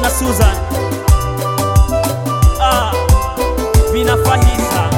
na Susan vinafahisa.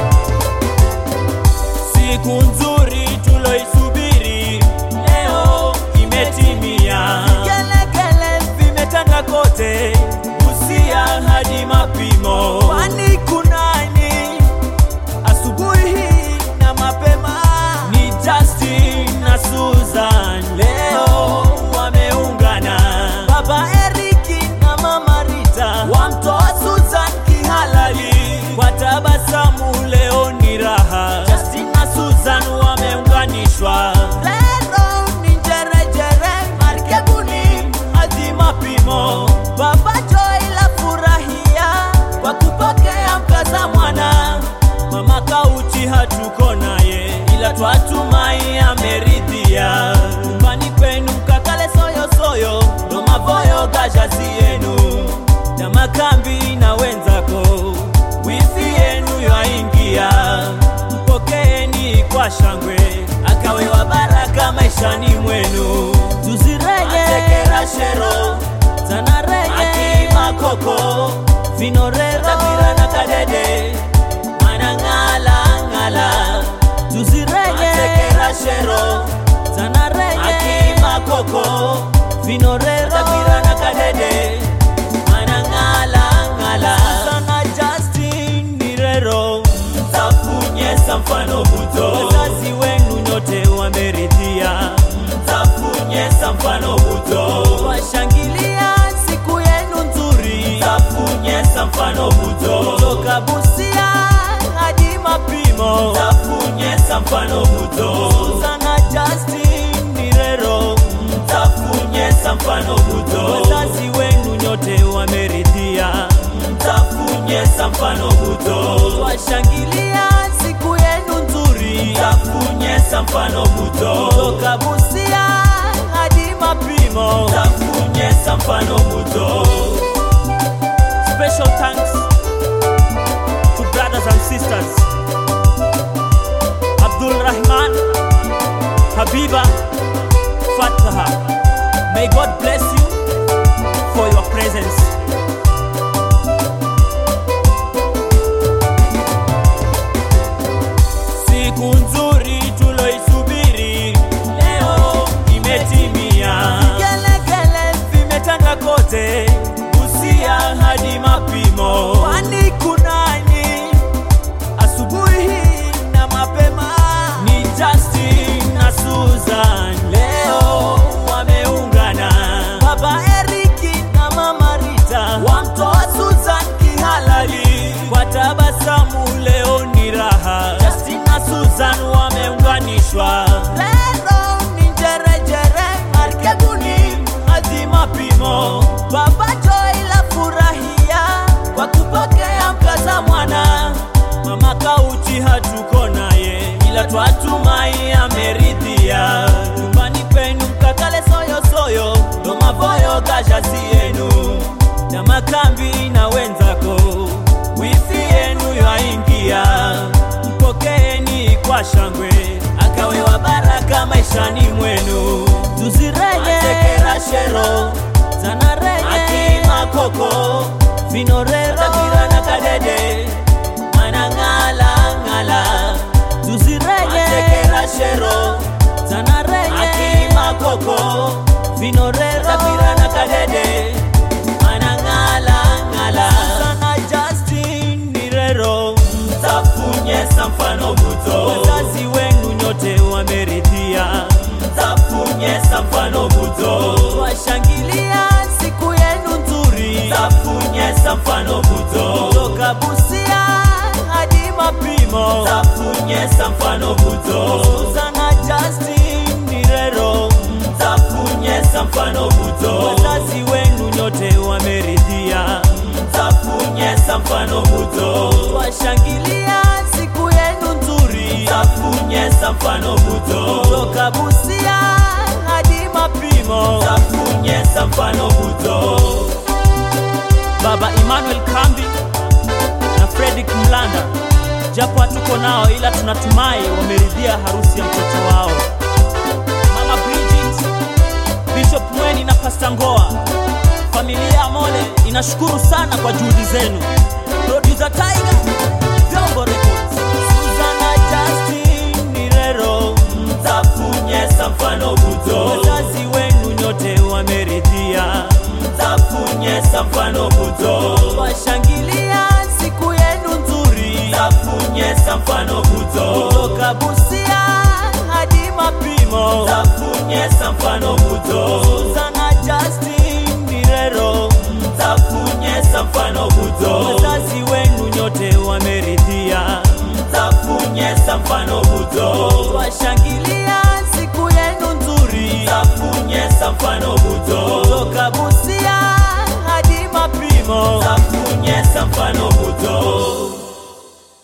Siku nzuri tuloisubiri leo imetimia. Vigelegele vimetanda kote, Busia hadi Mapimo. Kwani kunani asubuhi hii na mapema? Ni Justin na Susan leo wameungana. Baba Eriki na Mama Rita wamtoa Susan kihalali. Kwa tabasamu leo ni raha, Justin na Susan wameunganishwa. Leo ni jerejere markebuni hadi Mapimo. Baba Joy la furahia kwa kupokea mkaza mwana. Mama Kauchi hatuko naye, ila twatumai ameridhia. Nyumbani kwenu mkakale soyo soyo, ndo mavoyo gajazi yenu. Na Makambi na wenzako, wifi yenu yaingia. Mpokeeni kwa shangwe, akawe wa baraka maishani mwenu. Tuzirenye atekera shero, Zanarenye Akima Koko, Vinorero Tabira na Kadede, Manangala ngala. Tuzirenye atekera shero, Zanarenye Akima Koko, Vinorero Tabira na Kadede, Manangala ngala. Sana Justin Nirero, mtafunyesa mfano buto. Wazazi wenu nyote wameridhia, mtafunyesa mfano buto. Washangilia siku yenu nzuri, mtafunyesa mfano buto. Toka Busia hadi Mapimo, mtafunyesa mfano buto. Sana Justin Nirero, mtafunyesa mfano buto. Wazazi wenu nyote wameridhia, mtafunyesa mfano buto. Washangilia siku yenu nzuri, mtafunyesa mfano buto. Toka Busia hadi Mapimo, mtafunyesa mfano buto. Special thanks to brothers and sisters Abdul Rahman, Habiba, Fataha. May God bless you for your presence. Siku nzuri tuloisubiri leo imetimia. Vigelegele vimetanda kote, Busia hadi Mapimo. Kwani kunani asubuhi hii na mapema? Ni Justin na Susan leo wameungana. Baba Eriki na Mama Rita wamtoa Susan kihalali. Kwa tabasamu leo ni raha, Justin na Susan wameunganishwa. Leo ni jerejere markebuni hadi Mapimo. Baba Joy la furahia kwa kupokea mkaza mwana. Mama Kauchi hatuko naye, ila twatumai ameridhia. Nyumbani kwenu mkakale soyo soyo, ndo mavoyo gajazi yenu. Na Makambi na wenzako, wifi yenu yaingia. Mpokeeni kwa shangwe, akawe wa baraka maishani mwenu. Tuzirenye atekera shero, Zanarenye Akima Koko, Vinorero Tabira na Kadede, Manangala ngala. Tuzirenye atekera shero, Zanarenye Akima Koko, Vinorero Tabira na Kadede, Manangala ngala. Sana Justin Nirero, mtafunyesa mfano buto. Wazazi wenu nyote wameridhia, mtafunyesa mfano buto. Washangilia siku yenu nzuri, mtafunyesa mfano buto. Toka Busia hadi Mapimo, mtafunyesa mfano buto. Sana Justin Nirero, mtafunyesa mfano buto. Wazazi wenu nyote wameridhia, mtafunyesa mfano buto. Washangilia siku yenu nzuri, mtafunyesa mfano buto. Toka Busia hadi Mapimo, mtafunyesa mfano buto. Baba Emmanuel Kambi na Fredrick Mlanda, japo hatuko nao ila tunatumai wameridhia harusi ya mtoto wao. Mama Bridget, Bishop Mweni na Pastor Ngoa, Familia Mole inashukuru sana kwa juhudi zenu. Producer Tiger, Vyombo Records, Suzana Justin Mirero, mtafunyesa mfano buto. Wazazi wenu nyote wameridhia, mtafunyesa mfano buto. Washangilia siku yenu nzuri, mtafunyesa mfano buto. Kutoka Busia hadi Mapimo, mtafunyesa mfano buto. Suzana Justin Mirero, mtafunyesa mfano buto. Wazazi wenu nyote wameridhia, mtafunyesa mfano buto. Washangilia siku yenu nzuri, mtafunyesa mfano buto. Kutoka Busia hadi Mapimo, mtafunyesa mfano buto.